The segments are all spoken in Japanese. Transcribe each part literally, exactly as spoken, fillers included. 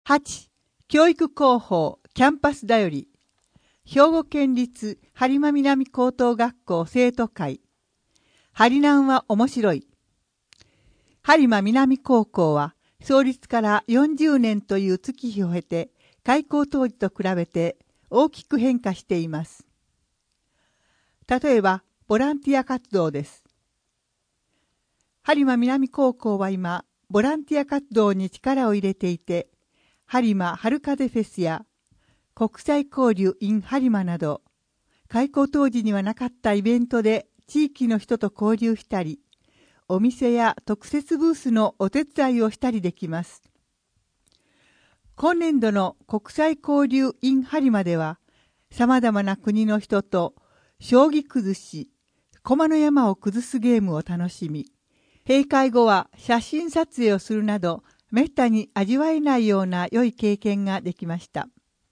はち. 教育広報キャンパスだより兵庫県立播磨南高等学校生徒会播南は面白い。播磨南高校は創立からよんじゅうねんという月日を経て開校当時と比べて大きく変化しています。例えばボランティア活動です。播磨南高校は今ボランティア活動に力を入れていて、播磨春風フェスや国際交流 in 播磨など、開校当時にはなかったイベントで地域の人と交流したり、お店や特設ブースのお手伝いをしたりできます。今年度の国際交流 in 播磨では、様々な国の人と将棋崩し、駒の山を崩すゲームを楽しみ、閉会後は写真撮影をするなど、めったに味わえないような良い経験ができました。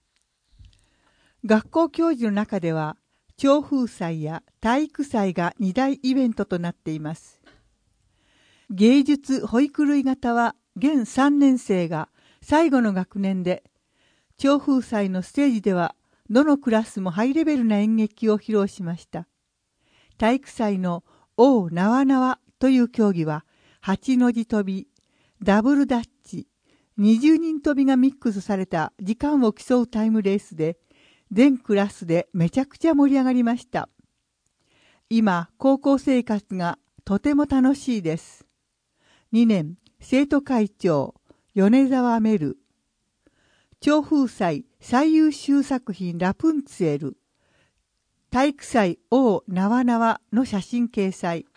学校行事の中では、鳥風祭や体育祭が二大イベントとなっています。芸術保育類型は現さんねん生が最後の学年で、鳥風祭のステージではどのクラスもハイレベルな演劇を披露しました。体育祭の王縄縄という競技は、八の字跳び、ダブルダッチ、にじゅうにん跳びがミックスされた時間を競うタイムレースで、全クラスでめちゃくちゃ盛り上がりました。今、高校生活がとても楽しいです。にねん、生徒会長、米沢メル。鳥風祭最優秀作品ラプンツェル。体育祭王縄縄の写真掲載。